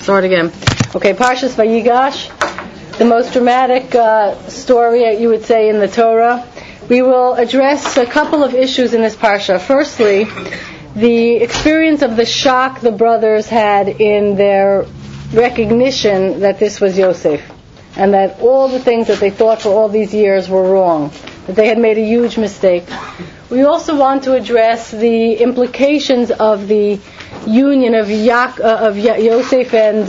Start again. Okay, Parshas Vayigash, the most dramatic story, you would say, in the Torah. We will address a couple of issues in this parsha. Firstly, the experience of the shock the brothers had in their recognition that this was Yosef, and that all the things that they thought for all these years were wrong, that they had made a huge mistake. We also want to address the implications of the union of Yosef and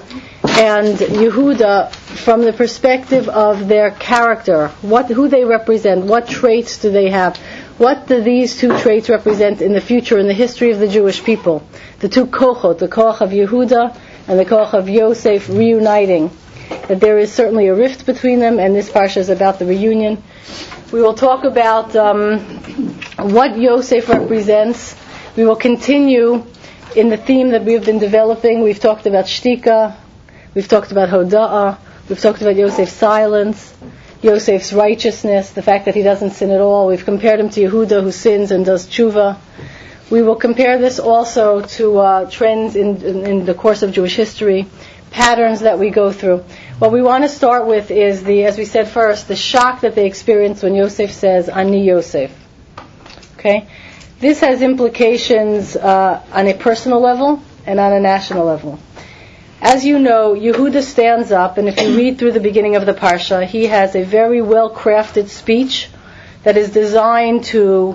Yehuda from the perspective of their character, who they represent, what traits do they have, what do these two traits represent in the future, in the history of the Jewish people, the two kochot, the koch of Yehuda and the koch of Yosef reuniting, that there is certainly a rift between them, and this parsha is about the reunion. We will talk about what Yosef represents. We will continue in the theme that we have been developing. We've talked about shtika, we've talked about hoda'ah, we've talked about Yosef's silence, Yosef's righteousness, the fact that he doesn't sin at all. We've compared him to Yehuda, who sins and does tshuva. We will compare this also to trends in the course of Jewish history, patterns that we go through. What we want to start with is as we said first, the shock that they experience when Yosef says, Ani Yosef. Okay? This has implications on a personal level and on a national level. As you know, Yehuda stands up, and if you read through the beginning of the Parsha, he has a very well-crafted speech that is designed to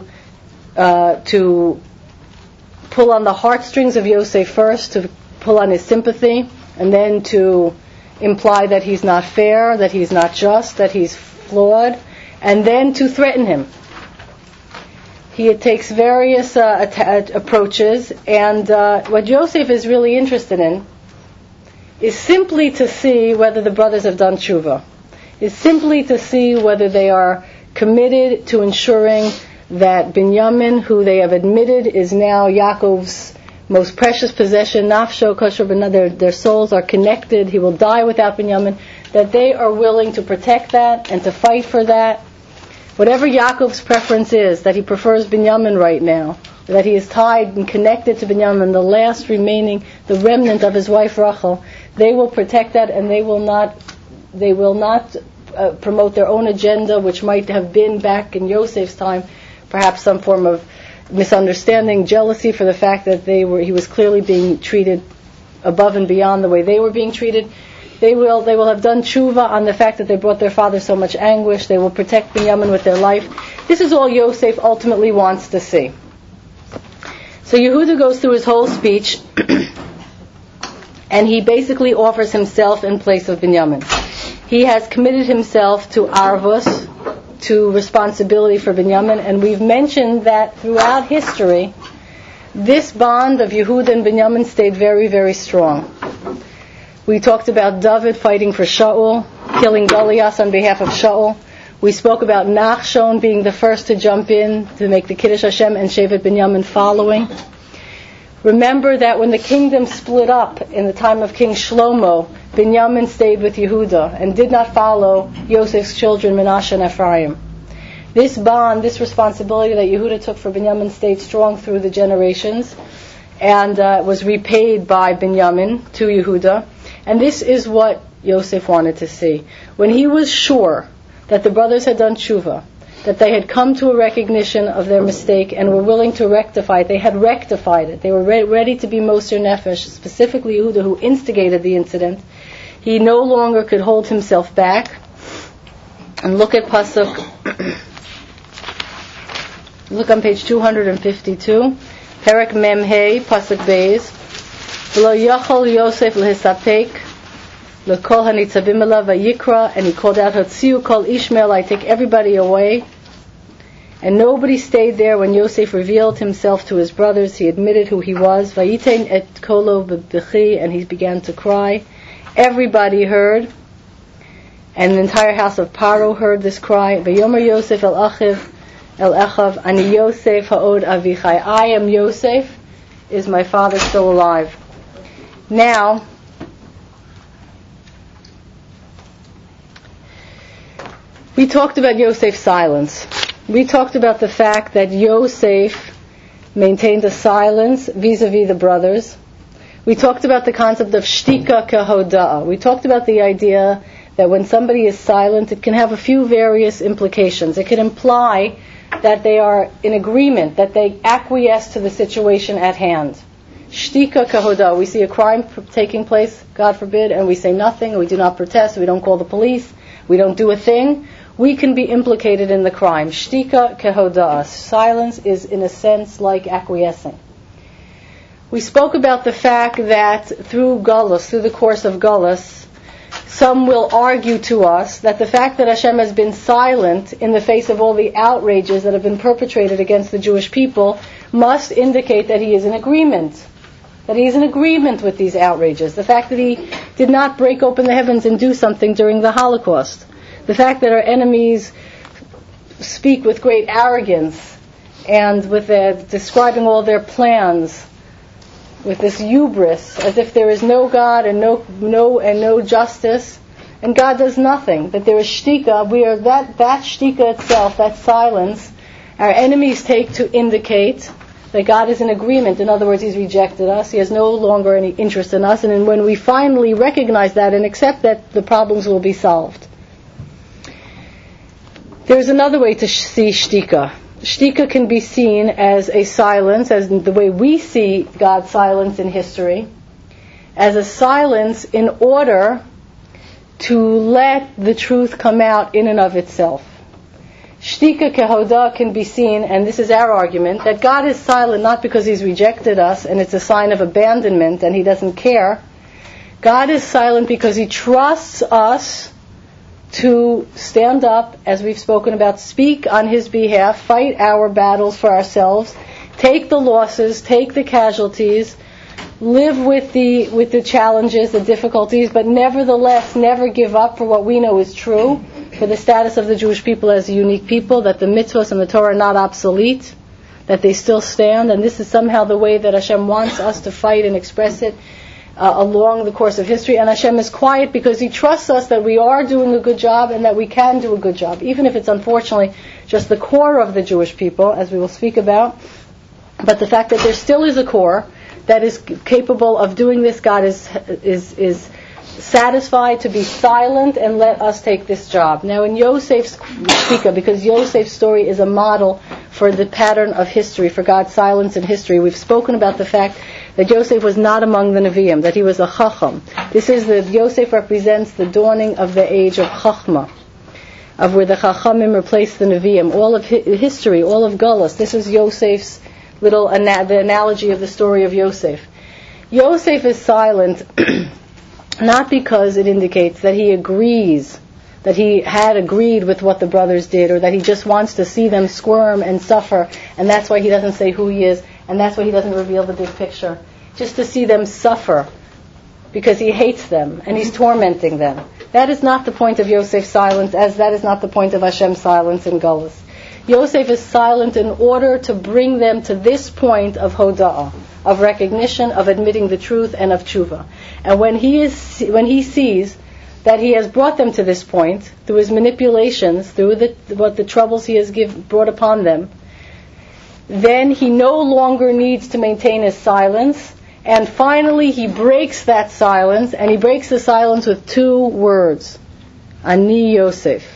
pull on the heartstrings of Yosef first, to pull on his sympathy, and then to imply that he's not fair, that he's not just, that he's flawed, and then to threaten him. He takes various approaches, and what Yosef is really interested in is simply to see whether the brothers have done tshuva, is simply to see whether they are committed to ensuring that Binyamin, who they have admitted is now Yaakov's most precious possession, nafsho kosher, their souls are connected, he will die without Binyamin, that they are willing to protect that and to fight for that. Whatever Yaakov's preference is, that he prefers Binyamin right now, that he is tied and connected to Binyamin, the last remaining, the remnant of his wife Rachel, they will protect that, and they will not promote their own agenda, which might have been back in Yosef's time, perhaps some form of misunderstanding, jealousy for the fact that he was clearly being treated above and beyond the way they were being treated. They will have done tshuva on the fact that they brought their father so much anguish. They will protect Binyamin with their life. This is all Yosef ultimately wants to see. So Yehuda goes through his whole speech, and he basically offers himself in place of Binyamin. He has committed himself to arvus, to responsibility for Binyamin, and we've mentioned that throughout history, this bond of Yehuda and Binyamin stayed very, very strong. We talked about David fighting for Shaul, killing Goliath on behalf of Shaul. We spoke about Nachshon being the first to jump in to make the Kiddush Hashem, and Shevet Binyamin following. Remember that when the kingdom split up in the time of King Shlomo, Binyamin stayed with Yehuda and did not follow Yosef's children, Menashe and Ephraim. This bond, this responsibility that Yehuda took for Binyamin stayed strong through the generations, and was repaid by Binyamin to Yehuda. And this is what Yosef wanted to see. When he was sure that the brothers had done tshuva, that they had come to a recognition of their mistake and were willing to rectify it, they had rectified it, they were ready to be Moser Nefesh, specifically Yehuda, who instigated the incident, he no longer could hold himself back. And look at Pasuk, look on page 252, Perek Mem Hey, Pasuk Beis. Lo yachol Yosef lehisapek lekol hanitzavim elav vayikra, and he called out, Hatziu kol Ishmael, I take everybody away. And nobody stayed there when Yosef revealed himself to his brothers. He admitted who he was. Vayitein et kolo b'bechi, and he began to cry. Everybody heard, and the entire house of Paro heard this cry. Vayomer Yosef el Echav, Ani Yosef ha'od avichai, I am Yosef, is my father still alive? Now, we talked about Yosef's silence. We talked about the fact that Yosef maintained a silence vis-a-vis the brothers. We talked about the concept of shtika kehoda'ah. We talked about the idea that when somebody is silent, it can have a few various implications. It can imply that they are in agreement, that they acquiesce to the situation at hand. Shtika kehoda'ah. We see a crime taking place, God forbid, and we say nothing, we do not protest, we don't call the police, we don't do a thing. We can be implicated in the crime. Shtika kehoda'ah. Silence is, in a sense, like acquiescing. We spoke about the fact that through Galus, through the course of Galus, some will argue to us that the fact that Hashem has been silent in the face of all the outrages that have been perpetrated against the Jewish people must indicate that He is in agreement. That He is in agreement with these outrages. The fact that He did not break open the heavens and do something during the Holocaust. The fact that our enemies speak with great arrogance and with describing all their plans with this hubris, as if there is no God and no justice, and God does nothing. That there is shtika. We are that shtika itself, that silence, our enemies take to indicate that God is in agreement. In other words, He's rejected us. He has no longer any interest in us. And when we finally recognize that and accept that, the problems will be solved. There's another way to see shtika. Shtika can be seen as a silence, as the way we see God's silence in history, as a silence in order to let the truth come out in and of itself. Shtika kehodah can be seen, and this is our argument, that God is silent not because He's rejected us and it's a sign of abandonment and He doesn't care. God is silent because He trusts us to stand up, as we've spoken about, speak on His behalf, fight our battles for ourselves, take the losses, take the casualties, live with the challenges, the difficulties, but nevertheless never give up for what we know is true, for the status of the Jewish people as a unique people, that the mitzvahs and the Torah are not obsolete, that they still stand, and this is somehow the way that Hashem wants us to fight and express it along the course of history. And Hashem is quiet because He trusts us that we are doing a good job and that we can do a good job, even if it's unfortunately just the core of the Jewish people, as we will speak about. But the fact that there still is a core that is capable of doing this, God is satisfied to be silent and let us take this job. Now in Yosef's shtika, because Yosef's story is a model for the pattern of history, for God's silence in history, we've spoken about the fact that Yosef was not among the Nevi'im, that he was a Chacham. Yosef represents the dawning of the age of Chachma, of where the Chachamim replaced the Nevi'im. All of history, all of Galus, this is Yosef's the analogy of the story of Yosef. Yosef is silent not because it indicates that he agrees, that he had agreed with what the brothers did, or that he just wants to see them squirm and suffer, and that's why he doesn't say who he is, and that's why he doesn't reveal the big picture. Just to see them suffer, because he hates them, and he's tormenting them. That is not the point of Yosef's silence, as that is not the point of Hashem's silence in Galus. Yosef is silent in order to bring them to this point of hoda'ah, of recognition, of admitting the truth, and of tshuva. And when he sees that he has brought them to this point through his manipulations, through the troubles he has brought upon them, then he no longer needs to maintain his silence, and finally he breaks that silence, and he breaks the silence with two words: Ani Yosef.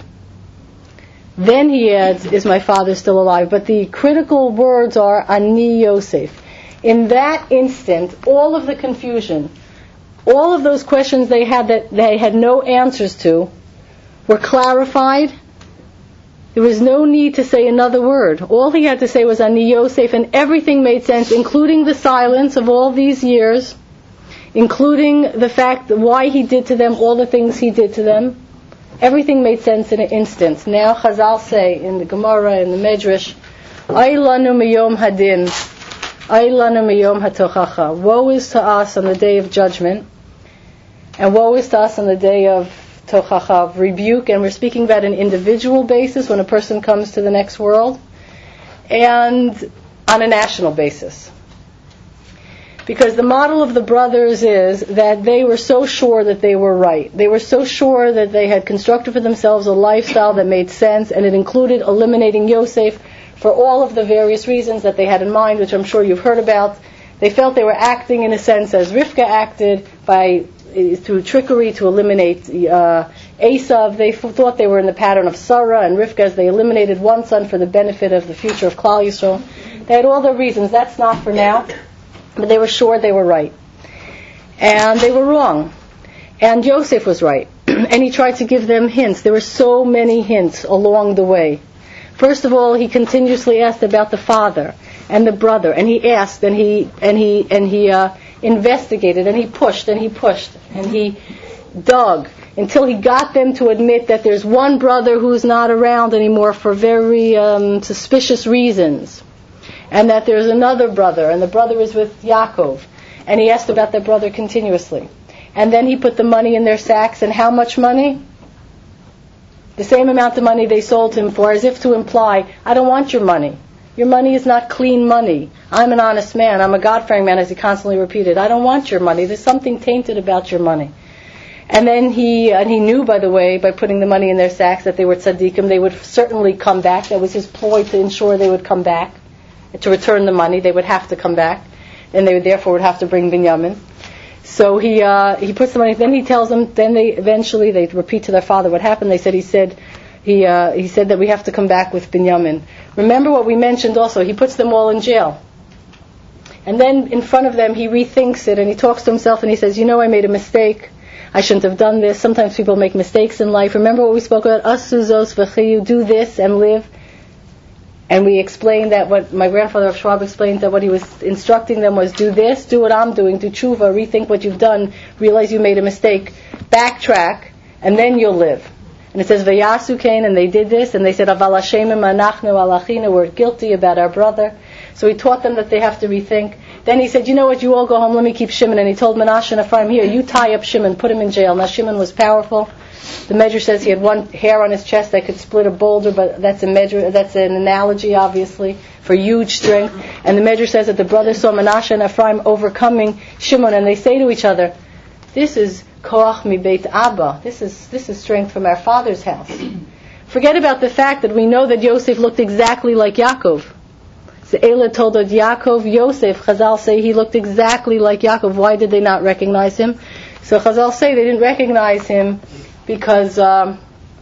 Then he adds, is my father still alive? But the critical words are Ani Yosef. In that instant, all of the confusion, all of those questions they had that they had no answers to, were clarified. There was no need to say another word. All he had to say was Ani Yosef, and everything made sense, including the silence of all these years, including the fact that why he did to them all the things he did to them. Everything made sense in an instant. Now Chazal say in the Gemara, in the Medrash, Ay lanu miyom hadin, ay lanu miyom hatochacha. Woe is to us on the day of judgment, and woe is to us on the day of tochacha, of rebuke. And we're speaking about an individual basis when a person comes to the next world, and on a national basis. Because the model of the brothers is that they were so sure that they were right. They were so sure that they had constructed for themselves a lifestyle that made sense, and it included eliminating Yosef for all of the various reasons that they had in mind, which I'm sure you've heard about, They felt they were acting in a sense as Rivka acted through trickery to eliminate Esav. They thought they were in the pattern of Sarah and Rivka as they eliminated one son for the benefit of the future of Klal Yisrael. They had all their reasons. That's not for now. But they were sure they were right. And they were wrong. And Yosef was right. And he tried to give them hints. There were so many hints along the way. First of all, he continuously asked about the father and the brother, and he asked, and he investigated, and he pushed, and he dug until he got them to admit that there's one brother who's not around anymore for very suspicious reasons, and that there's another brother, and the brother is with Yaakov, and he asked about that brother continuously. And then he put the money in their sacks, and how much money? The same amount of money they sold him for, as if to imply, I don't want your money. Your money is not clean money. I'm an honest man. I'm a God-fearing man, as he constantly repeated. I don't want your money. There's something tainted about your money. And then he knew, by the way, by putting the money in their sacks, that they were tzaddikim. They would certainly come back. That was his ploy to ensure they would come back, to return the money. They would have to come back, and they would therefore have to bring Binyamin. So he puts the money. Then he tells them. Then they repeat to their father what happened. He said that we have to come back with Binyamin. Remember what we mentioned also. He puts them all in jail. And then in front of them he rethinks it and he talks to himself and he says, I made a mistake. I shouldn't have done this. Sometimes people make mistakes in life. Remember what we spoke about? Asuzos v'chiyu, do this and live. And we explained that what my grandfather of Schwab explained, that what he was instructing them was do this, do what I'm doing, do tshuva, rethink what you've done, realize you made a mistake, backtrack, and then you'll live. And it says, Vayasu Kain, and they did this, and they said, Aval Hashemim anachnu alachina, we're guilty about our brother. So he taught them that they have to rethink. Then he said, you know what, you all go home, let me keep Shimon. And he told Menashe and Ephraim, here, you tie up Shimon, put him in jail. Now Shimon was powerful. The Medrash says he had one hair on his chest that could split a boulder, but that's an analogy, obviously, for huge strength. And the Medrash says that the brothers saw Menashe and Ephraim overcoming Shimon, and they say to each other, this is koach mi beit Abba. This is strength from our father's house. Forget about the fact that we know that Yosef looked exactly like Yaakov. So Elah told us Yaakov, Yosef, Chazal say he looked exactly like Yaakov. Why did they not recognize him? So Chazal say they didn't recognize him because of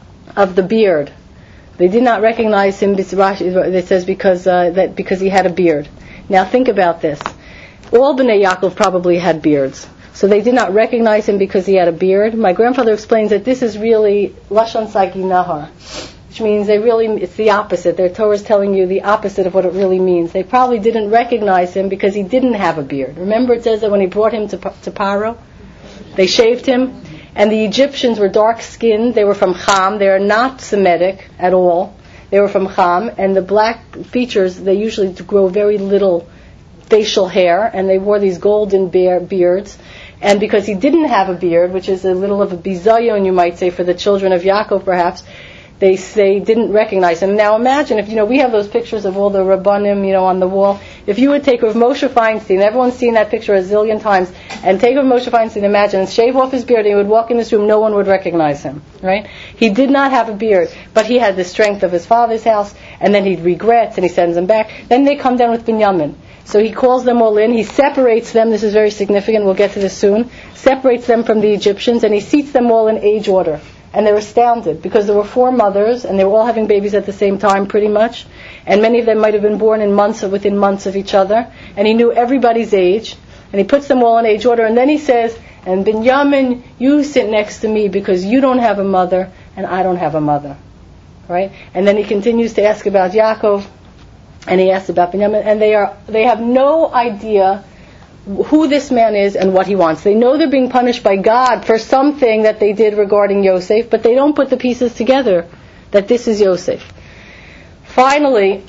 the beard. They did not recognize him. It says because he had a beard. Now think about this. All Bnei Yaakov probably had beards. So they did not recognize him because he had a beard. My grandfather explains that this is really Lashon Sagi Nahar, which means it's the opposite. Their Torah is telling you the opposite of what it really means. They probably didn't recognize him because he didn't have a beard. Remember it says that when he brought him to Paro, they shaved him, and the Egyptians were dark-skinned. They were from Cham. They are not Semitic at all. They were from Cham, and the black features, they usually grow very little facial hair, and they wore these golden beards. And because he didn't have a beard, which is a little of a bizayon, you might say, for the children of Yaakov perhaps, they say didn't recognize him. Now imagine if, we have those pictures of all the Rabbanim, on the wall. If you would take Rav Moshe Feinstein, everyone's seen that picture a zillion times, and take Rav Moshe Feinstein, imagine, and shave off his beard, and he would walk in this room, no one would recognize him, right? He did not have a beard, but he had the strength of his father's house, and then he regrets, and he sends them back. Then they come down with Binyamin. So he calls them all in, he separates them, this is very significant, we'll get to this soon, separates them from the Egyptians, and he seats them all in age order. And they're astounded, because there were 4 mothers, and they were all having babies at the same time, pretty much, and many of them might have been born within months of each other, and he knew everybody's age, and he puts them all in age order, and then he says, and Binyamin, you sit next to me, because you don't have a mother, and I don't have a mother. Right? And then he continues to ask about Yaakov, and he asks about Binyamin, and they have no idea who this man is and what he wants. They know they're being punished by God for something that they did regarding Yosef, but they don't put the pieces together that this is Yosef. Finally,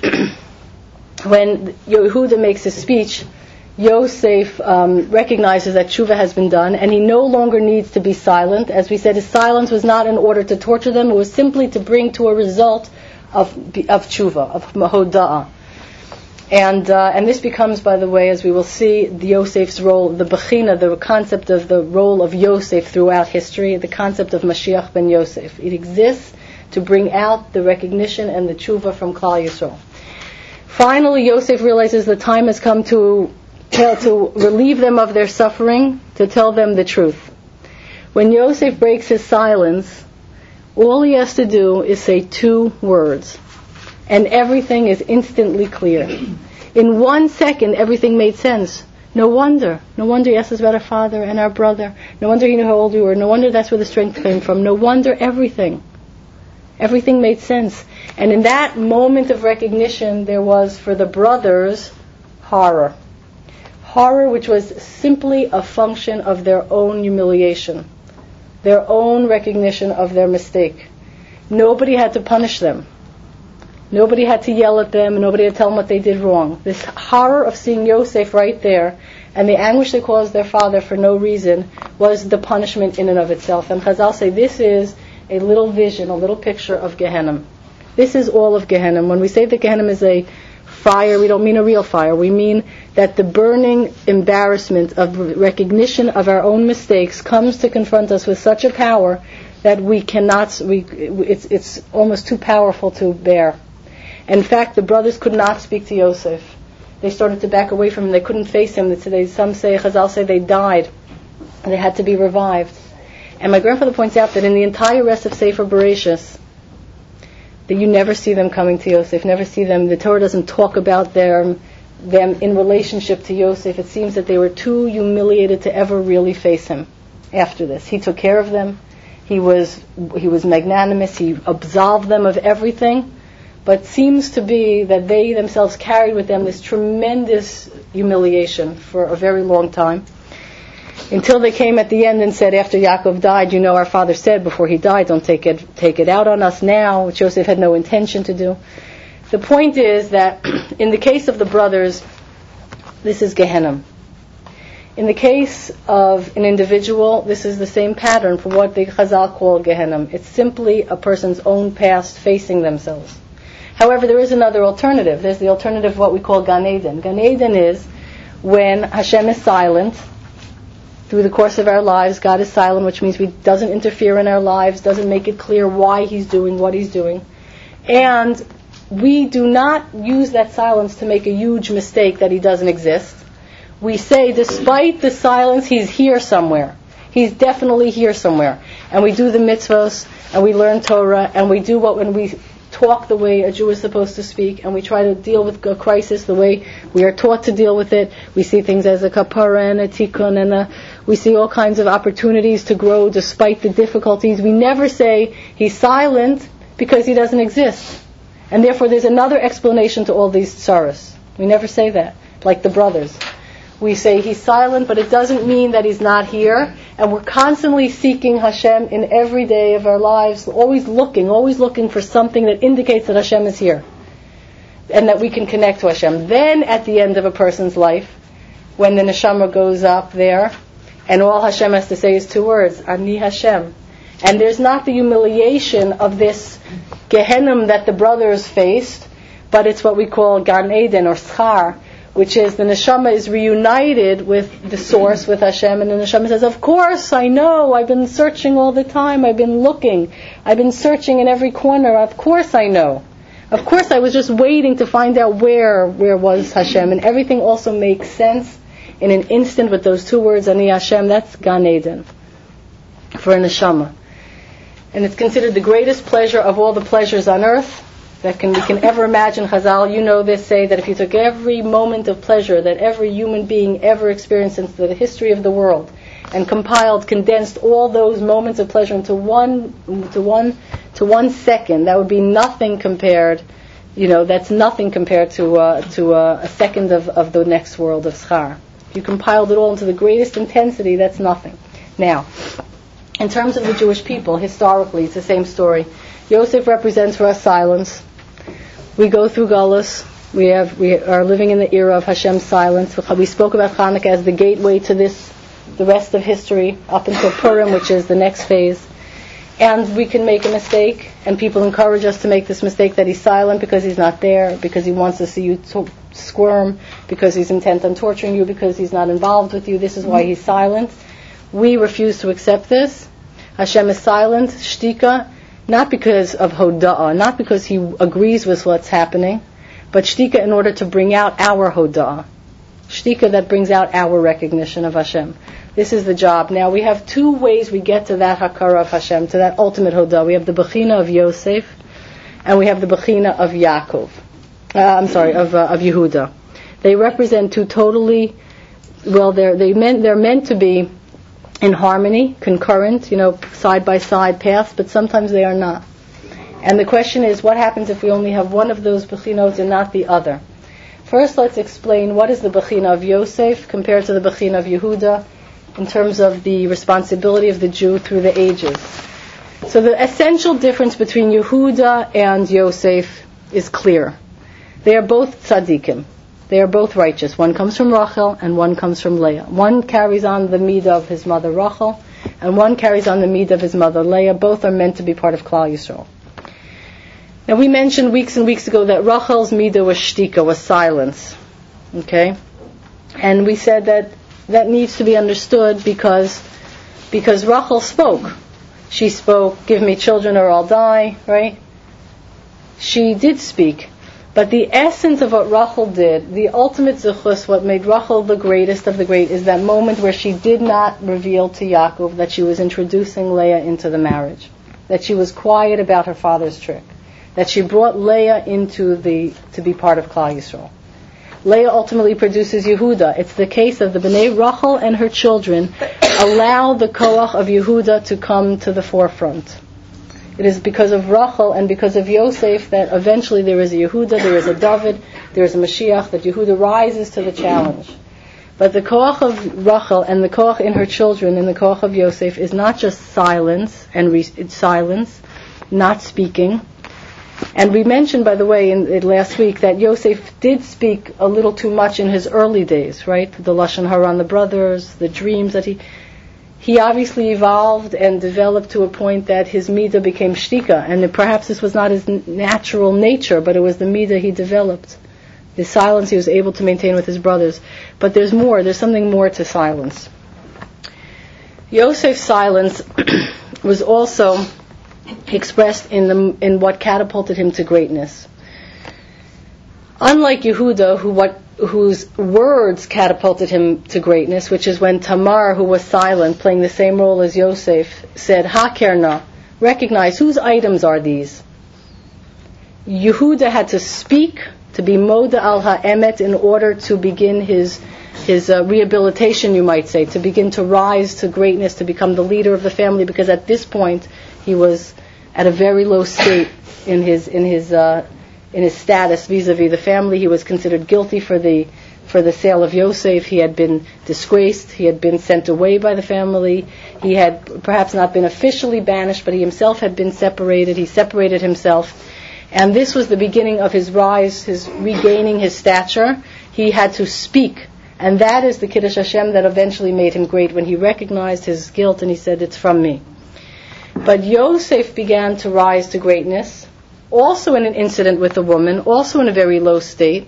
when Yehuda makes his speech, Yosef recognizes that tshuva has been done, and he no longer needs to be silent. As we said, his silence was not in order to torture them, it was simply to bring to a result of tshuva, of mahoda'ah. And this becomes, by the way, as we will see, Yosef's role, the bechina, the concept of the role of Yosef throughout history, the concept of Mashiach ben Yosef. It exists to bring out the recognition and the tshuva from Klal Yisrael. Finally, Yosef realizes the time has come to to relieve them of their suffering, to tell them the truth. When Yosef breaks his silence, all he has to do is say 2 words, and everything is instantly clear. In 1 second, everything made sense. No wonder he asked us about our father and our brother. No wonder he knew how old we were. No wonder that's where the strength came from. No wonder everything made sense. And in that moment of recognition, there was, for the brothers, horror. Horror which was simply a function of their own humiliation, their own recognition of their mistake. Nobody had to punish them. Nobody had to yell at them. Nobody had to tell them what they did wrong. This horror of seeing Yosef right there and the anguish they caused their father for no reason was the punishment in and of itself. And Chazal say this is a little vision, a little picture of Gehenna. This is all of Gehenna. When we say that Gehenna is a fire, we don't mean a real fire. We mean that the burning embarrassment of recognition of our own mistakes comes to confront us with such a power that we cannot, it's almost too powerful to bear. In fact, the brothers could not speak to Yosef. They started to back away from him. They couldn't face him. Some say, Chazal say, they died. They had to be revived. And my grandfather points out that in the entire rest of Sefer Bereshis, that you never see them coming to Yosef, never see them. The Torah doesn't talk about them in relationship to Yosef. It seems that they were too humiliated to ever really face him after this. He took care of them. He was magnanimous. He absolved them of everything. But seems to be that they themselves carried with them this tremendous humiliation for a very long time. Until they came at the end and said, after Yaakov died, our father said before he died, don't take it out on us now, which Joseph had no intention to do. The point is that in the case of the brothers, this is Gehenna. In the case of an individual, this is the same pattern for what the Chazal call Gehenna. It's simply a person's own past facing themselves. However, there is another alternative. There's the alternative of what we call Gan Eden. Gan Eden is when Hashem is silent. Through the course of our lives, God is silent, which means He doesn't interfere in our lives, doesn't make it clear why He's doing what He's doing. And we do not use that silence to make a huge mistake that He doesn't exist. We say, despite the silence, He's here somewhere. He's definitely here somewhere. And we do the mitzvos, and we learn Torah, and we do when we talk the way a Jew is supposed to speak, and we try to deal with a crisis the way we are taught to deal with it. We see things as a kapara and a tikkun, and we see all kinds of opportunities to grow despite the difficulties. We never say He's silent because He doesn't exist, and therefore there's another explanation to all these tsaros. We never say that, like the brothers. We say He's silent, but it doesn't mean that He's not here. And we're constantly seeking Hashem in every day of our lives, always looking for something that indicates that Hashem is here. And that we can connect to Hashem. Then at the end of a person's life, when the neshama goes up there, and all Hashem has to say is 2 words, Ani Hashem. And there's not the humiliation of this Gehenna that the brothers faced, but it's what we call Gan Eden or Schar, which is the neshama is reunited with the source, with Hashem, and the neshama says, of course, I know, I've been searching all the time, I've been looking, I've been searching in every corner, of course I know. Of course I was just waiting to find out where was Hashem, and everything also makes sense in an instant with those 2 words, Ani Hashem. That's Gan Eden for a neshama. And it's considered the greatest pleasure of all the pleasures on earth that we can ever imagine. Chazal, this, say that if you took every moment of pleasure that every human being ever experienced since the history of the world and condensed all those moments of pleasure into one second, that would be nothing compared. That's nothing compared to a second of the next world of Schar. If you compiled it all into the greatest intensity, that's nothing. Now, in terms of the Jewish people, historically, it's the same story. Yosef represents for us silence. We go through Galus. We are living in the era of Hashem's silence. We spoke about Hanukkah as the gateway to the rest of history, up until Purim, which is the next phase. And we can make a mistake, and people encourage us to make this mistake that He's silent because He's not there, because He wants to see you squirm, because He's intent on torturing you, because He's not involved with you. This is why He's silent. We refuse to accept this. Hashem is silent, shtika, not because of hoda'ah, not because He agrees with what's happening, but shtika in order to bring out our hoda'ah. Shtika that brings out our recognition of Hashem. This is the job. Now we have two ways we get to that Hakara of Hashem, to that ultimate Hodah. We have the Bechina of Yosef, and we have the Bechina of Yaakov. Of Yehuda. They represent two totally, they're meant to be in harmony, concurrent, side by side paths, but sometimes they are not. And the question is, what happens if we only have one of those Bechinot and not the other? First, let's explain what is the Bechina of Yosef compared to the Bechina of Yehuda in terms of the responsibility of the Jew through the ages. So the essential difference between Yehuda and Yosef is clear. They are both tzaddikim. They are both righteous. One comes from Rachel and one comes from Leah. One carries on the midah of his mother Rachel, and one carries on the midah of his mother Leah. Both are meant to be part of Klal Yisrael. Now we mentioned weeks and weeks ago that Rachel's midah was shtika, was silence. Okay? And we said that needs to be understood because Rachel spoke. She spoke, give me children or I'll die, right? She did speak. But the essence of what Rachel did, the ultimate zechus, what made Rachel the greatest of the great, is that moment where she did not reveal to Yaakov that she was introducing Leah into the marriage. That she was quiet about her father's trick. That she brought Leah to be part of Klal Yisrael. Leah ultimately produces Yehuda. It's the case of the Bnei Rachel and her children allow the koach of Yehuda to come to the forefront. It is because of Rachel and because of Yosef that eventually there is a Yehuda, there is a David, there is a Mashiach, that Yehuda rises to the challenge. But the koach of Rachel and the koach in her children and the koach of Yosef is not just silence and silence, not speaking. And we mentioned, by the way, in last week that Yosef did speak a little too much in his early days, right? The Lashon Hara on the brothers, the dreams that he obviously evolved and developed to a point that his midah became shtika, and perhaps this was not his natural nature, but it was the midah he developed. The silence he was able to maintain with his brothers. But there's something more to silence. Yosef's silence was also expressed in what catapulted him to greatness. Unlike Yehuda, whose words catapulted him to greatness, which is when Tamar, who was silent, playing the same role as Yosef, said, Hakerna, recognize, whose items are these? Yehuda had to speak, to be Moda al ha'emet, in order to begin his rehabilitation, you might say, to begin to rise to greatness, to become the leader of the family, because at this point he was at a very low state in his status vis-a-vis the family. He was considered guilty for the sale of Yosef. He had been disgraced. He had been sent away by the family. He had perhaps not been officially banished, but he himself had been separated. He separated himself. And this was the beginning of his rise, his regaining his stature. He had to speak. And that is the Kiddush Hashem that eventually made him great, when he recognized his guilt and he said, it's from me. But Yosef began to rise to greatness, also in an incident with a woman, also in a very low state.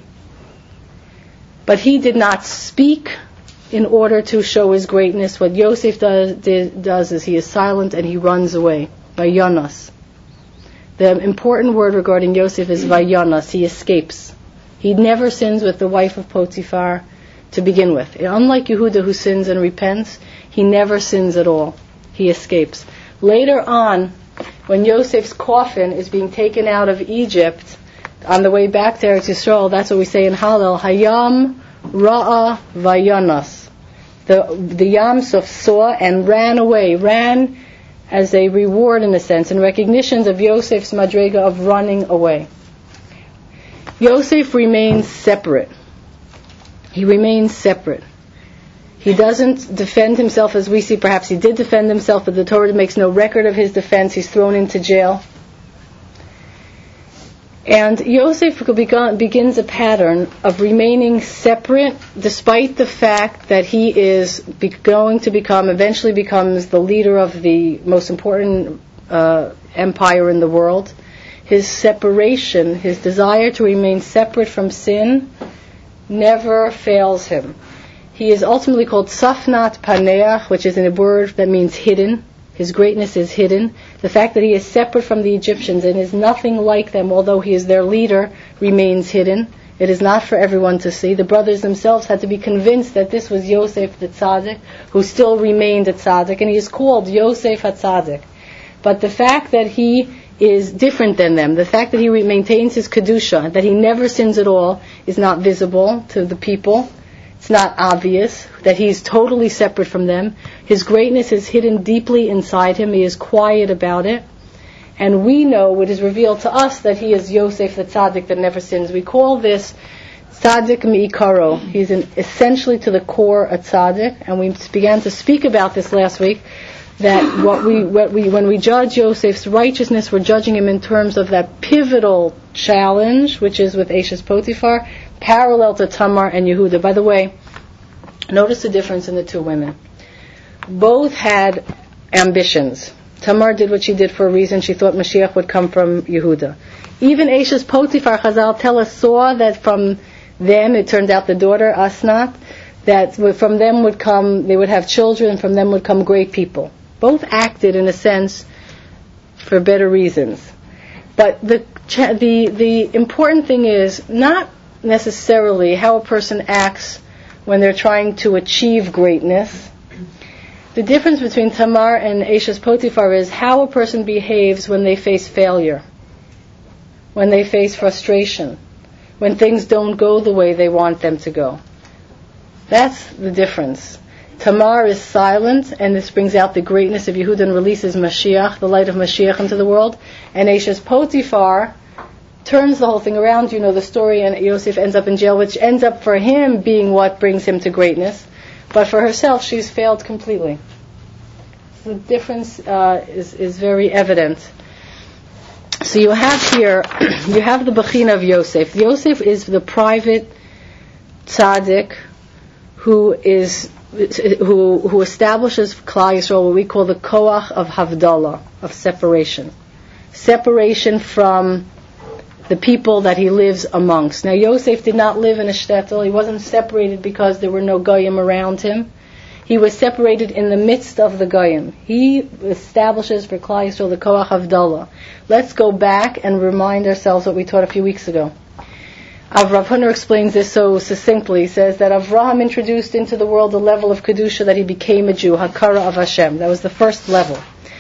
But he did not speak in order to show his greatness. What Yosef does is he is silent and he runs away. Vayanas. The important word regarding Yosef is vayanas. He escapes. He never sins with the wife of Potiphar to begin with. Unlike Yehuda, who sins and repents, he never sins at all. He escapes. Later on, when Yosef's coffin is being taken out of Egypt, on the way back to Eretz Yisrael, that's what we say in Hallel, Hayam Ra'a Vayanas. The Yam Suf saw and ran away, ran as a reward in a sense, in recognition of Yosef's madrega of running away. Yosef remains separate. He remains separate. He doesn't defend himself as we see. Perhaps he did defend himself, but the Torah makes no record of his defense. He's thrown into jail. And Yosef begins a pattern of remaining separate, despite the fact that he is going to eventually becomes the leader of the most important empire in the world. His separation, his desire to remain separate from sin, never fails him. He is ultimately called Safnat Paneach, which is a word that means hidden. His greatness is hidden. The fact that he is separate from the Egyptians and is nothing like them, although he is their leader, remains hidden. It is not for everyone to see. The brothers themselves had to be convinced that this was Yosef the Tzaddik, who still remained a Tzaddik, and he is called Yosef HaTzaddik. But the fact that he is different than them, the fact that he maintains his Kedusha, that he never sins at all, is not visible to the people. It's not obvious that he's totally separate from them. His greatness is hidden deeply inside him. He is quiet about it. And we know, it is revealed to us, that he is Yosef the Tzaddik that never sins. We call this Tzaddik Mi'ikaro. He's essentially to the core a Tzaddik. And we began to speak about this last week, that when we judge Yosef's righteousness, we're judging him in terms of that pivotal challenge, which is with Eshes Potiphar, parallel to Tamar and Yehuda. By the way, notice the difference in the two women. Both had ambitions. Tamar did what she did for a reason. She thought Mashiach would come from Yehuda. Even Eshes Potiphar, Chazal tell us, saw that from them, it turned out the daughter, Asnat, that from them would come, they would have children, from them would come great people. Both acted, in a sense, for better reasons. But the important thing is not necessarily how a person acts when they're trying to achieve greatness. The difference between Tamar and Eshes Potiphar is how a person behaves when they face failure, when they face frustration, when things don't go the way they want them to go. That's the difference. Tamar is silent, and this brings out the greatness of Yehuda and releases Mashiach, the light of Mashiach, into the world. And Eshes Potiphar turns the whole thing around. You know the story, and Yosef ends up in jail, which ends up for him being what brings him to greatness. But for herself, she's failed completely. The difference is very evident. So you have here, you have the Bechina of Yosef. Yosef is the private tzaddik who establishes Klal Yisrael, what we call the koach of Havdalah, of separation. Separation from the people that he lives amongst. Now Yosef did not live in a shtetl. He wasn't separated because there were no goyim around him. He was separated in the midst of the goyim. He establishes for Klal Yisrael the koach Havdalah. Let's go back and remind ourselves what we taught a few weeks ago. Rav Hutner explains this so succinctly. He says that Avraham introduced into the world a level of Kedusha that he became a Jew, Hakara of Hashem. That was the first level.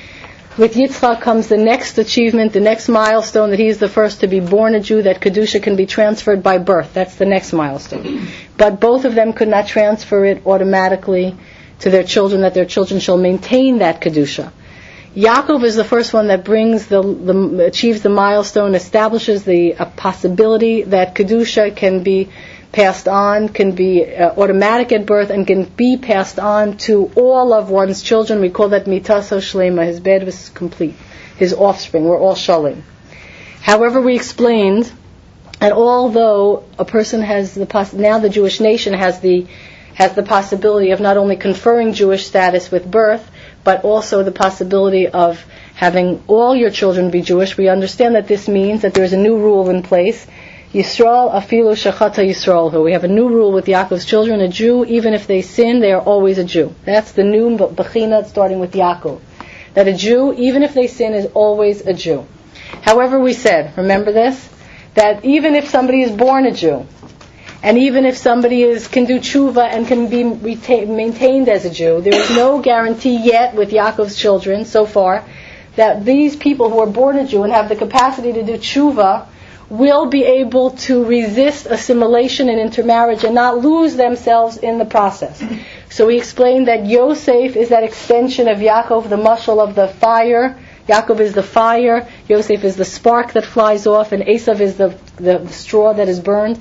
With Yitzchak comes the next achievement, the next milestone, that he is the first to be born a Jew, that Kedusha can be transferred by birth. That's the next milestone. But both of them could not transfer it automatically to their children, that their children shall maintain that Kedusha. Yaakov is the first one that brings achieves the milestone, establishes the possibility that Kedusha can be passed on, can be automatic at birth, and can be passed on to all of one's children. We call that mitaso shlema. His bed was complete. His offspring were all shalim. However, we explained that although a person has now the Jewish nation has the possibility of not only conferring Jewish status with birth, but also the possibility of having all your children be Jewish, we understand that this means that there is a new rule in place. Yisrael afilu shechata Yisraelhu. We have a new rule with Yaakov's children. A Jew, even if they sin, they are always a Jew. That's the new Bechina starting with Yaakov. That a Jew, even if they sin, is always a Jew. However, we said, remember this? That even if somebody is born a Jew, and even if somebody can do tshuva and can be maintained as a Jew, there is no guarantee yet with Yaakov's children so far that these people who are born a Jew and have the capacity to do tshuva will be able to resist assimilation and intermarriage and not lose themselves in the process. So we explained that Yosef is that extension of Yaakov, the mashal of the fire. Yaakov is the fire, Yosef is the spark that flies off, and Esav is the straw that is burned.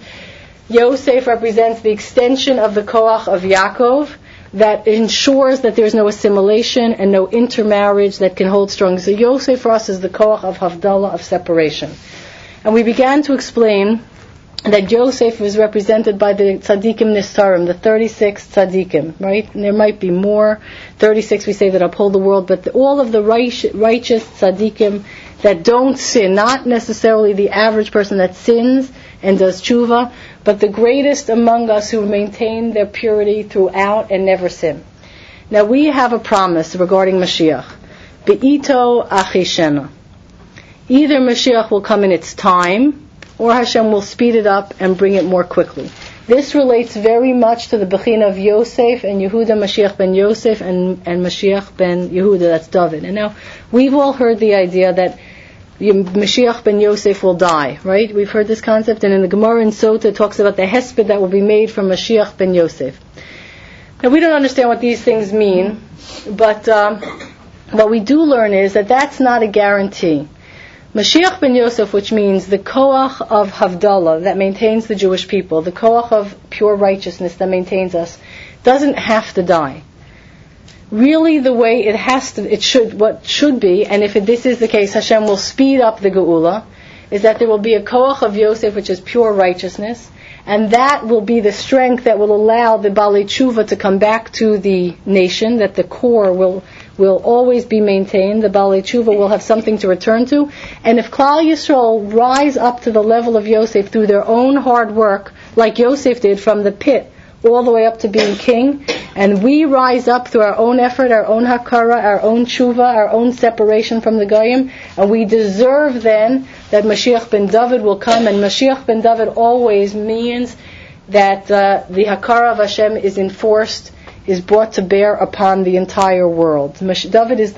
Yosef represents the extension of the koach of Yaakov that ensures that there is no assimilation and no intermarriage that can hold strong. So Yosef for us is the koach of Havdalah, of separation. And we began to explain that Yosef is represented by the tzaddikim nistarim, the 36 tzaddikim, right? And there might be more, 36 we say that uphold the world, but all of the righteous tzaddikim that don't sin, not necessarily the average person that sins and does tshuva, but the greatest among us who maintain their purity throughout and never sin. Now we have a promise regarding Mashiach. Be'ito achishena. Either Mashiach will come in its time, or Hashem will speed it up and bring it more quickly. This relates very much to the Bechina of Yosef and Yehuda, Mashiach ben Yosef, and Mashiach ben Yehuda, that's David. And now, we've all heard the idea that Mashiach ben Yosef will die, right? We've heard this concept, and in the Gemara in Sota it talks about the hesped that will be made from Mashiach ben Yosef. Now, we don't understand what these things mean, but what we do learn is that that's not a guarantee. Mashiach ben Yosef, which means the koach of Havdalah that maintains the Jewish people, the koach of pure righteousness that maintains us, doesn't have to die. Really, the way what should be, and if this is the case, Hashem will speed up the Geula, is that there will be a koach of Yosef, which is pure righteousness, and that will be the strength that will allow the Balei Tshuva to come back to the nation, that the core will always be maintained. The Balei Tshuva will have something to return to. And if Klal Yisrael rise up to the level of Yosef through their own hard work, like Yosef did from the pit all the way up to being king, and we rise up through our own effort, our own hakara, our own tshuva, our own separation from the goyim, and we deserve then that Mashiach ben David will come. And Mashiach ben David always means that the hakara of Hashem is enforced, is brought to bear upon the entire world. David is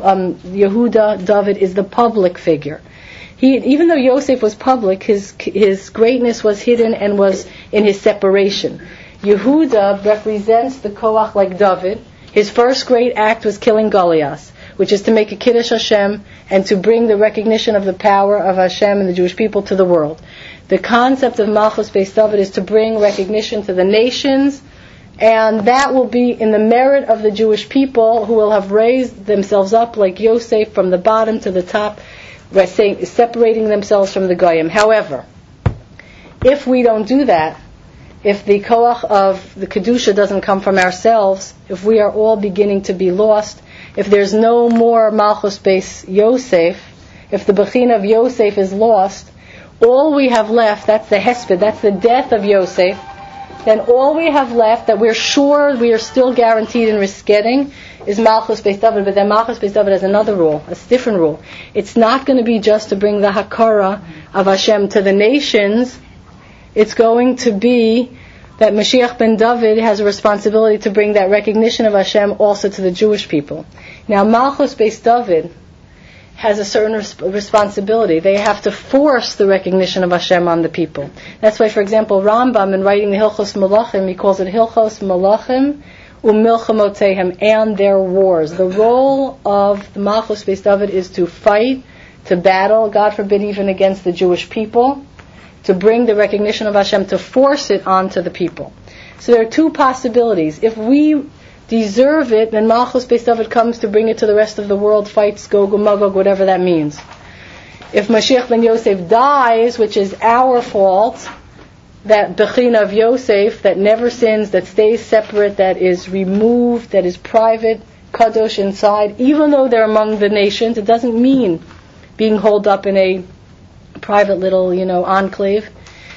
Yehuda, David is the public figure. Even though Yosef was public, his greatness was hidden and was in his separation. Yehuda represents the koach like David. His first great act was killing Goliath, which is to make a Kiddush Hashem and to bring the recognition of the power of Hashem and the Jewish people to the world. The concept of Malchus Beis David is to bring recognition to the nations, and that will be in the merit of the Jewish people who will have raised themselves up like Yosef from the bottom to the top, separating themselves from the Goyim. However, if we don't do that, if the koach of the Kedusha doesn't come from ourselves, if we are all beginning to be lost, if there's no more Malchus Beis Yosef, if the Bechina of Yosef is lost, all we have left, that's the Hesped, that's the death of Yosef, then all we have left that we're sure we are still guaranteed in risk getting is Malchus Beis David. But then Malchus Beis David has another rule, a different rule. It's not going to be just to bring the Hakara of Hashem to the nations. It's going to be that Mashiach ben David has a responsibility to bring that recognition of Hashem also to the Jewish people. Now, Malchus Beis David has a certain responsibility. They have to force the recognition of Hashem on the people. That's why, for example, Rambam, in writing the Hilchos Malachim, he calls it Hilchos Malachim Umilchamotehem, and their wars. The role of the Malchus Beis David is to fight, to battle, God forbid, even against the Jewish people, to bring the recognition of Hashem, to force it onto the people. So there are two possibilities. If we deserve it, then Malchus Beis David comes to bring it to the rest of the world, fights Gog and Magog, whatever that means. If Mashiach ben Yosef dies, which is our fault, that Bechina of Yosef, that never sins, that stays separate, that is removed, that is private, kadosh inside, even though they're among the nations, it doesn't mean being holed up in a private little, enclave.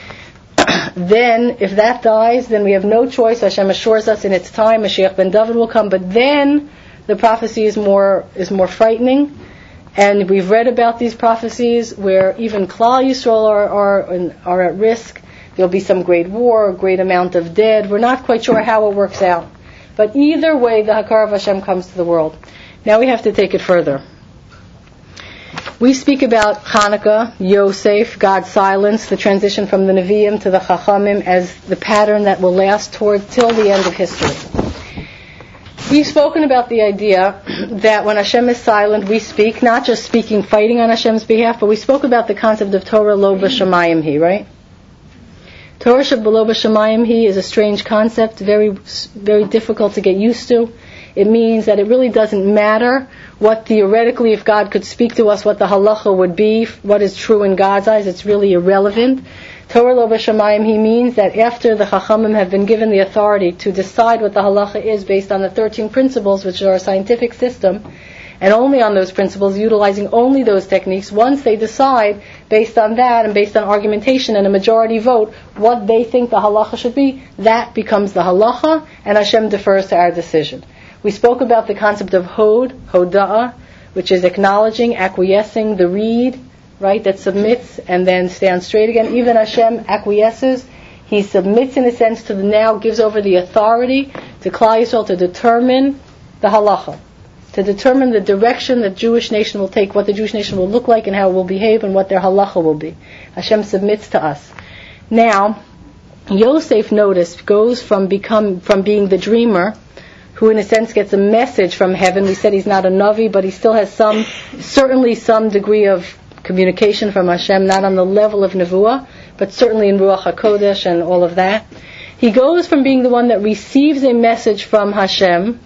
Then, if that dies, then we have no choice. Hashem assures us in its time, Mashiach ben David will come. But then, the prophecy is more frightening. And we've read about these prophecies where even Klal Yisrael are at risk. There'll be some great war, a great amount of dead. We're not quite sure how it works out. But either way, the Hakar of Hashem comes to the world. Now we have to take it further. We speak about Hanukkah, Yosef, God's silence, the transition from the Nevi'im to the Chachamim as the pattern that will last till the end of history. We've spoken about the idea that when Hashem is silent, we speak, not just speaking, fighting on Hashem's behalf, but we spoke about the concept of Torah lo b'shamayim hi, right? Torah lo b'shamayim hi is a strange concept, very, very difficult to get used to. It means that it really doesn't matter what theoretically, if God could speak to us, what the halacha would be, what is true in God's eyes. It's really irrelevant. Torah lo b'shamayim he means that after the Chachamim have been given the authority to decide what the halacha is based on the 13 principles, which are a scientific system, and only on those principles, utilizing only those techniques, once they decide, based on that and based on argumentation and a majority vote, what they think the halacha should be, that becomes the halacha, and Hashem defers to our decision. We spoke about the concept of hoda'ah, which is acknowledging, acquiescing, the reed, right, that submits and then stands straight again. Even Hashem acquiesces. He submits in a sense to now gives over the authority to Klal Yisrael to determine the halacha, to determine the direction the Jewish nation will take, what the Jewish nation will look like and how it will behave and what their halacha will be. Hashem submits to us. Now, Yosef, notice, goes from being the dreamer, who in a sense gets a message from heaven. We said he's not a Navi, but he still has certainly some degree of communication from Hashem, not on the level of Nevuah, but certainly in Ruach HaKodesh and all of that. He goes from being the one that receives a message from Hashem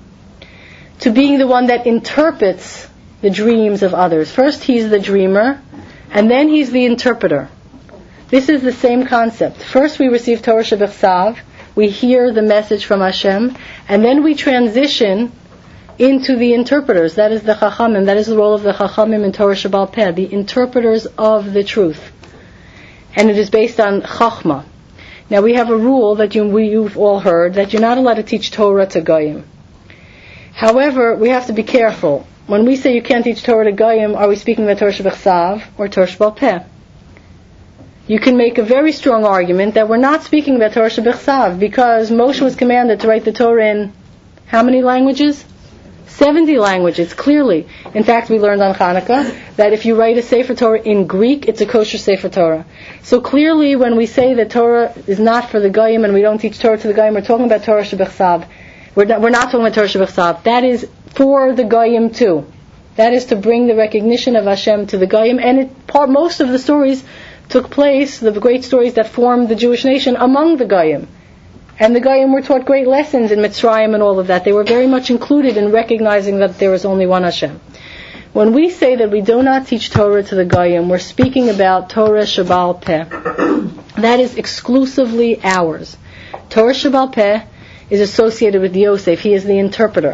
to being the one that interprets the dreams of others. First he's the dreamer, and then he's the interpreter. This is the same concept. First we receive Torah Shebechsav, we hear the message from Hashem, and then we transition into the interpreters. That is the Chachamim. That is the role of the Chachamim in Torah Sheba'al Peh, the interpreters of the truth. And it is based on Chachma. Now we have a rule that you've all heard, that you're not allowed to teach Torah to Goyim. However, we have to be careful. When we say you can't teach Torah to Goyim, are we speaking about Torah Shebechsav or Torah Sheba'al Peh? You can make a very strong argument that we're not speaking about Torah Shebechsav because Moshe was commanded to write the Torah in how many languages? 70 languages, clearly. In fact, we learned on Hanukkah that if you write a Sefer Torah in Greek, it's a kosher Sefer Torah. So clearly, when we say that Torah is not for the Goyim and we don't teach Torah to the Goyim, we're talking about Torah Shebechsav. We're not talking about Torah Shebechsav. That is for the Goyim too. That is to bring the recognition of Hashem to the Goyim. And most of the stories took place, the great stories that formed the Jewish nation, among the Goyim. And the Goyim were taught great lessons in Mitzrayim and all of that. They were very much included in recognizing that there was only one Hashem. When we say that we do not teach Torah to the Goyim, we're speaking about Torah Sheba'al Peh. That is exclusively ours. Torah Sheba'al Peh is associated with Yosef. He is the interpreter.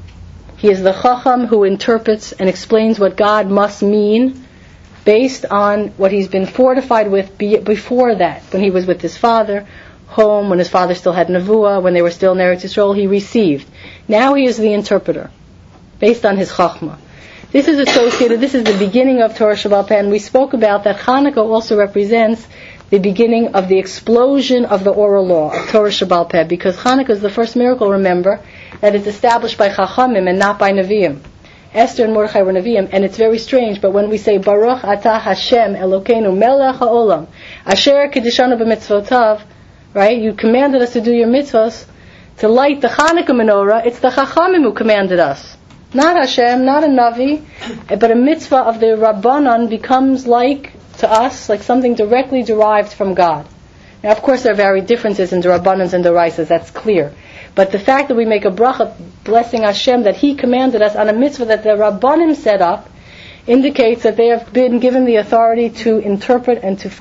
He is the Chacham who interprets and explains what God must mean based on what he's been fortified with before that, when he was with his father, home, when his father still had Nevuah, when they were still in Eretz Yisrael, he received. Now he is the interpreter, based on his Chachma. This is the beginning of Torah Sheba'al Peh, and we spoke about that Hanukkah also represents the beginning of the explosion of the oral law of Torah Sheba'al Peh, because Hanukkah is the first miracle, remember, that is established by Chachamim and not by Nevi'im. Esther and Mordechai were Nevi'im, and it's very strange, but when we say Baruch Atah Hashem Elokeinu Melech HaOlam Asher Kedishanu B'Mitzvotav, right, you commanded us to do your mitzvahs, to light the Hanukkah menorah, it's the Chachamim who commanded us. Not Hashem, not a Navi, but a mitzvah of the Rabbanan becomes to us, like something directly derived from God. Now, of course, there are varied differences in the Rabbanans and the Raisas, that's clear. But the fact that we make a bracha blessing Hashem that He commanded us on a mitzvah that the Rabbanim set up indicates that they have been given the authority to interpret and to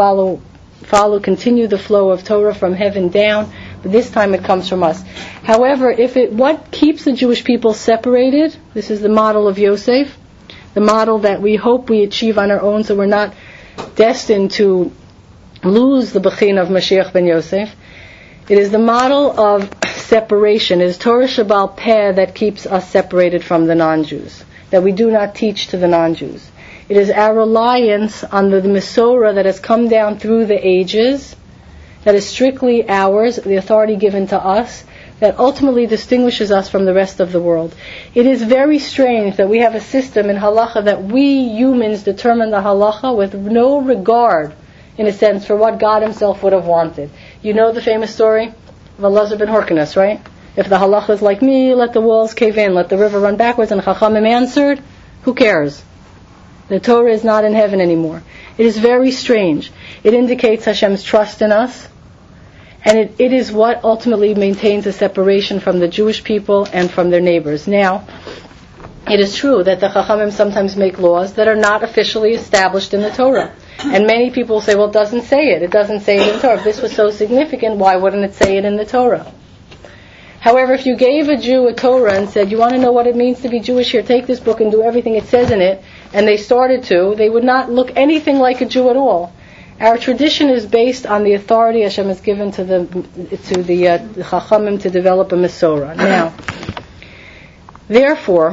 continue the flow of Torah from heaven down. But this time it comes from us. However, what keeps the Jewish people separated? This is the model of Yosef, the model that we hope we achieve on our own, so we're not destined to lose the Bechina of Mashiach ben Yosef. It is the model of separation. It is Torah Sheba'al Peh that keeps us separated from the non-Jews, that we do not teach to the non-Jews. It is our reliance on the Mesorah that has come down through the ages, that is strictly ours, the authority given to us, that ultimately distinguishes us from the rest of the world. It is very strange that we have a system in halacha that we humans determine the halacha with no regard, in a sense, for what God Himself would have wanted. You know the famous story of Elazar ben Horkanus, right? If the halacha is like me, let the walls cave in, let the river run backwards, and Chachamim answered, who cares? The Torah is not in heaven anymore. It is very strange. It indicates Hashem's trust in us, and it is what ultimately maintains a separation from the Jewish people and from their neighbors. Now, it is true that the Chachamim sometimes make laws that are not officially established in the Torah. And many people say, well, it doesn't say it. It doesn't say it in the Torah. If this was so significant, why wouldn't it say it in the Torah? However, if you gave a Jew a Torah and said, you want to know what it means to be Jewish? Here, take this book and do everything it says in it, and they started to, they would not look anything like a Jew at all. Our tradition is based on the authority Hashem has given to the Chachamim to develop a Mesorah. Now, therefore,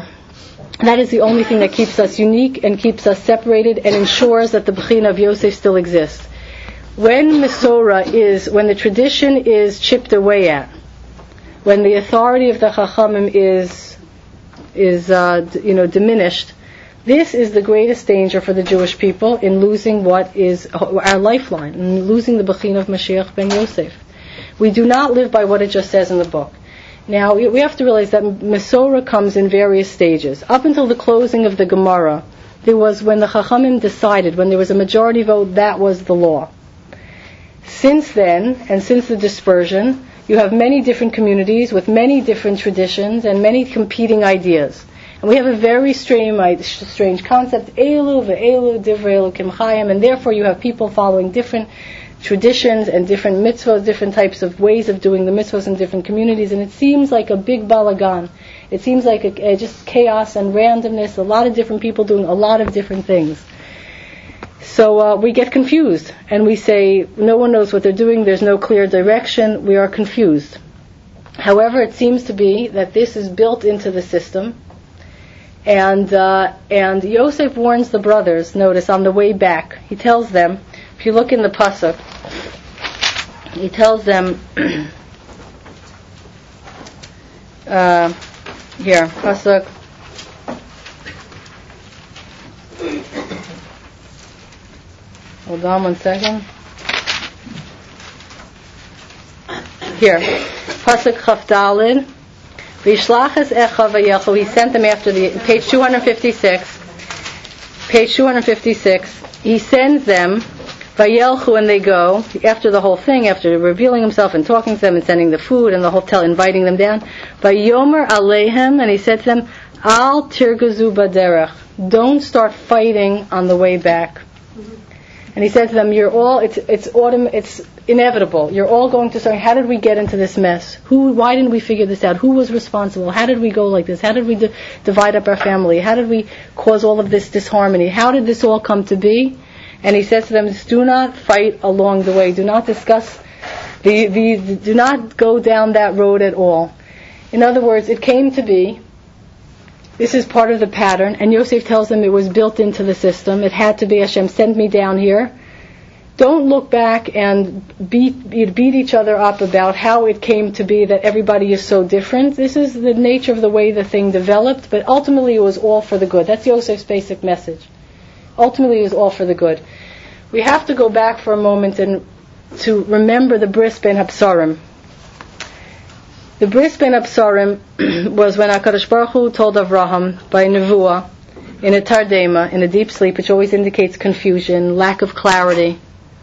That is the only thing that keeps us unique and keeps us separated and ensures that the Bechina of Yosef still exists. When when the tradition is chipped away at, when the authority of the Chachamim is diminished, this is the greatest danger for the Jewish people in losing what is our lifeline, in losing the Bechina of Mashiach ben Yosef. We do not live by what it just says in the book. Now, we have to realize that Mesorah comes in various stages. Up until the closing of the Gemara, there was when the Chachamim decided, when there was a majority vote, that was the law. Since then, and since the dispersion, you have many different communities with many different traditions and many competing ideas. And we have a very strange concept, Eilu ve'Eilu divrei Elokim chayim, and therefore you have people following different traditions and different mitzvahs, different types of ways of doing the mitzvahs in different communities, and it seems like a big balagan. It seems like just chaos and randomness, a lot of different people doing a lot of different things. So we get confused, and we say, no one knows what they're doing, there's no clear direction, we are confused. However, it seems to be that this is built into the system, and Yosef warns the brothers, notice, on the way back. He tells them, if you look in the Pasuk, he tells them, here, Pasuk, hold on one second. Here, Pasuk Chavdalid, V'yishlach es echa v'yelchu, he sent them after page 256, he sends them, v'yelchu, and they go, after the whole thing, after revealing himself and talking to them and sending the food and the hotel, inviting them down, v'yomer aleihem, and he said to them, al tirgazu baderech, don't start fighting on the way back. And he said to them, it's inevitable. You're all going to start, how did we get into this mess? Why didn't we figure this out? Who was responsible? How did we go like this? How did we divide up our family? How did we cause all of this disharmony? How did this all come to be? And he says to them, do not fight along the way. Do not discuss, do not go down that road at all. In other words, it came to be. This is part of the pattern, and Yosef tells them it was built into the system. It had to be, Hashem sent me down here. Don't look back and beat each other up about how it came to be that everybody is so different. This is the nature of the way the thing developed, but ultimately it was all for the good. That's Yosef's basic message. Ultimately it was all for the good. We have to go back for a moment and to remember the Bris Ben Habsarim. The Bris Ben Absarim was when HaKadosh Baruch Hu told Avraham by Nevuah, in a tardema, in a deep sleep, which always indicates confusion, lack of clarity.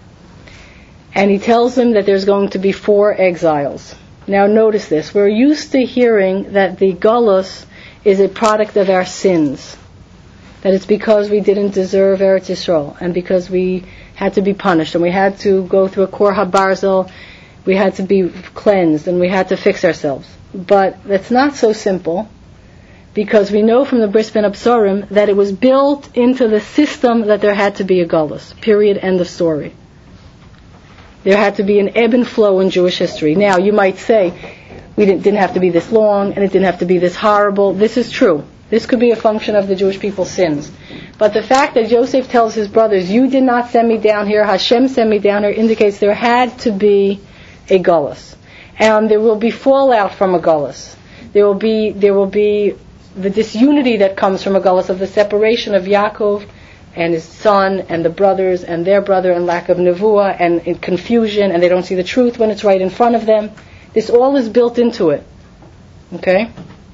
And he tells him that there's going to be 4 exiles. Now notice this. We're used to hearing that the Galus is a product of our sins. That it's because we didn't deserve Eretz Yisrael, and because we had to be punished, and we had to go through a Kor HaBarzel, we had to be cleansed, and we had to fix ourselves. But that's not so simple, because we know from the Bris Ben Absarim that it was built into the system that there had to be a Galus. Period. End of story. There had to be an ebb and flow in Jewish history. Now, you might say, we didn't have to be this long, and it didn't have to be this horrible. This is true. This could be a function of the Jewish people's sins. But the fact that Yosef tells his brothers, you did not send me down here, Hashem sent me down here, indicates there had to be a Galus. And there will be fallout from a Galus. There will be the disunity that comes from a Galus, of the separation of Yaakov and his son and the brothers and their brother, and lack of nevuah and confusion, and they don't see the truth when it's right in front of them. This all is built into it. Okay?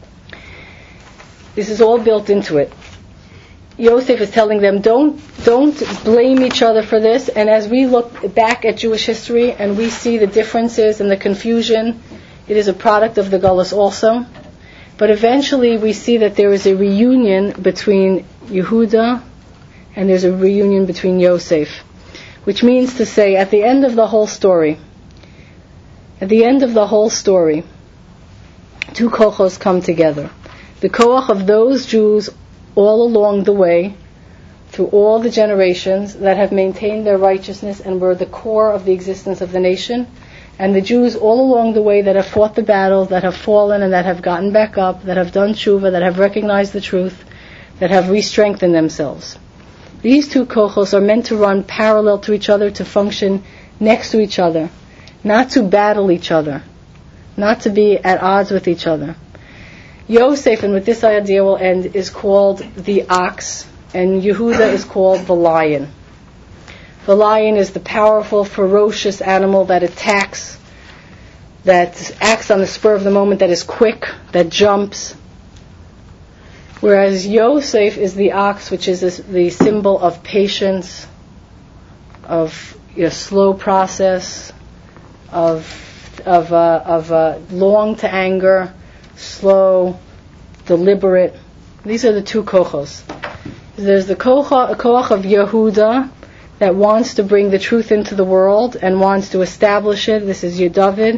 This is all built into it. Yosef is telling them, don't blame each other for this. And as we look back at Jewish history and we see the differences and the confusion, it is a product of the Galus also. But eventually we see that there is a reunion between Yehuda and there's a reunion between Yosef. Which means to say, at the end of the whole story, two kochos come together. The koach of those Jews all along the way, through all the generations, that have maintained their righteousness and were the core of the existence of the nation, And the Jews all along the way that have fought the battle, that have fallen and that have gotten back up, that have done tshuva, that have recognized the truth, that have re-strengthened themselves. These two kochos are meant to run parallel to each other, to function next to each other, not to battle each other, not to be at odds with each other. Yosef, and with this idea will end, is called the ox, and Yehuda is called the lion. The lion is the powerful, ferocious animal that attacks, that acts on the spur of the moment, that is quick, that jumps. Whereas Yosef is the ox, which is the symbol of patience, of slow process, of long to anger, slow, deliberate. These are the two kochos. There's the koch of Yehuda that wants to bring the truth into the world and wants to establish it. This is David,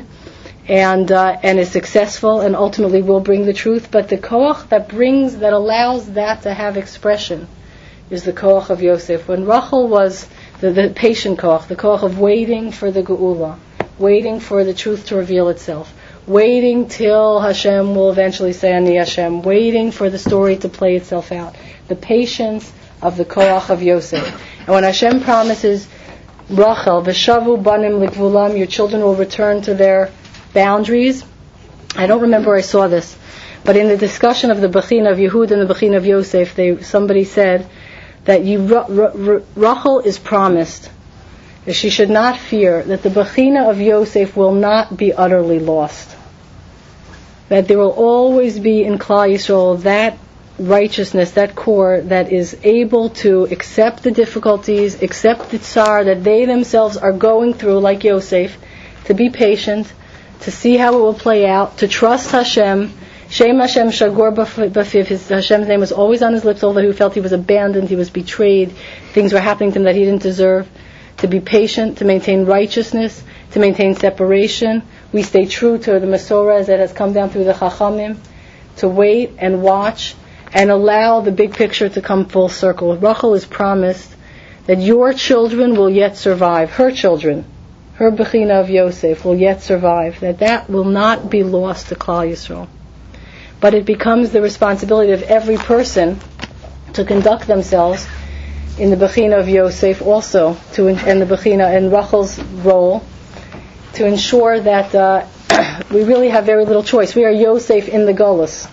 and is successful and ultimately will bring the truth. But the koch that allows that to have expression is the koch of Yosef. When Rachel was the patient koch, the koch of waiting for the geula, waiting for the truth to reveal itself, waiting till Hashem will eventually say Ani Hashem, waiting for the story to play itself out. The patience of the koach of Yosef. And when Hashem promises Rachel, V'shavu banim likvulam, your children will return to their boundaries. I don't remember where I saw this, but in the discussion of the Bechina of Yehud and the Bechina of Yosef, somebody said that Rachel is promised that she should not fear that the Bechina of Yosef will not be utterly lost. That there will always be in Klal Yisrael that righteousness, that core that is able to accept the difficulties, accept the tsar that they themselves are going through, like Yosef, to be patient, to see how it will play out, to trust Hashem. Shem Hashem Shagor Bafiv, Hashem's name was always on his lips, although he felt he was abandoned, he was betrayed, things were happening to him that he didn't deserve. To be patient, to maintain righteousness, to maintain separation. We stay true to the Masorah that has come down through the Chachamim, to wait and watch and allow the big picture to come full circle. Rachel is promised that your children will yet survive. Her children, her Bechina of Yosef, will yet survive. That will not be lost to Klal Yisrael. But it becomes the responsibility of every person to conduct themselves in the Bechina of Yosef also, and the Bechina and Rachel's role, to ensure that we really have very little choice. We are Yosef in the Golus.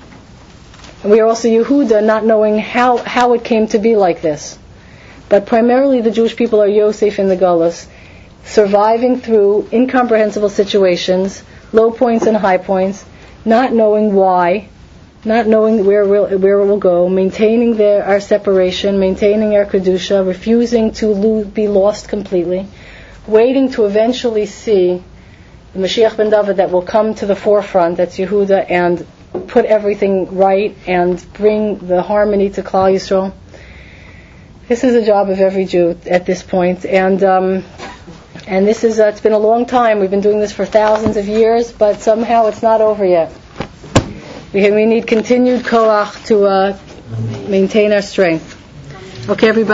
And we are also Yehuda, not knowing how it came to be like this. But primarily the Jewish people are Yosef in the Golus, surviving through incomprehensible situations, low points and high points, not knowing why, not knowing where it will go, maintaining our separation, maintaining our kedusha, refusing to be lost completely, waiting to eventually see the Mashiach ben David that will come to the forefront, that's Yehuda, and put everything right and bring the harmony to Klal Yisrael. This is the job of every Jew at this point, and this is it's been a long time. We've been doing this for thousands of years, but somehow it's not over yet. We need continued koach to maintain our strength. Okay, everybody.